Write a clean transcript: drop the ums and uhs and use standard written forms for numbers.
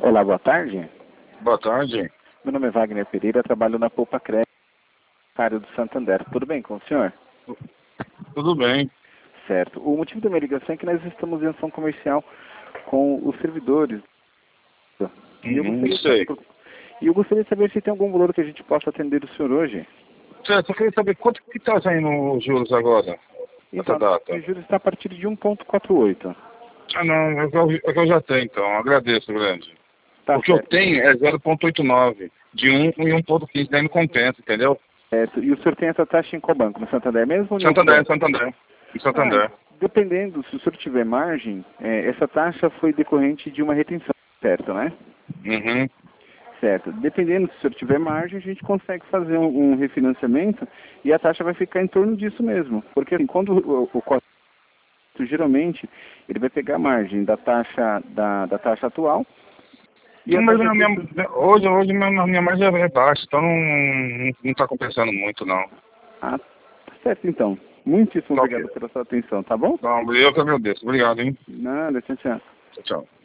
Olá, boa tarde. Boa tarde. Meu nome é Wagner Pereira, trabalho na Poupa Crédito, área do Santander. Tudo bem com o senhor? Tudo bem. Certo. O motivo da minha ligação é que nós estamos em ação comercial com os servidores. E Sei. eu gostaria de saber se tem algum valor que a gente possa atender o senhor hoje. Certo, eu queria saber quanto que está saindo os juros agora, nessa Então, data? o juros está a partir de 1,48. Ah, não, é que eu já tenho, então. Agradeço, grande. Tá O que eu certo. tenho é 0,89. De 1 e 1,15, daí não compensa, entendeu? Certo. E o senhor tem essa taxa em qual banco? No Santander mesmo ou em outro Santander, banco? Santander. Em Santander. Dependendo, se o senhor tiver margem, essa taxa foi decorrente de uma retenção, certo, né? Uhum. Certo. Dependendo, se o senhor tiver margem, a gente consegue fazer um refinanciamento e a taxa vai ficar em torno disso mesmo. Porque assim, quando o corte, geralmente, ele vai pegar a margem da taxa, da taxa atual e a Mas taxa hoje minha margem é baixa, então não está compensando muito, não. Ah, tá certo então. Muitíssimo Tá ok. obrigado pela sua atenção, tá bom? Então, eu que agradeço. Obrigado, hein? Nada, tchau, tchau. Tchau, tchau.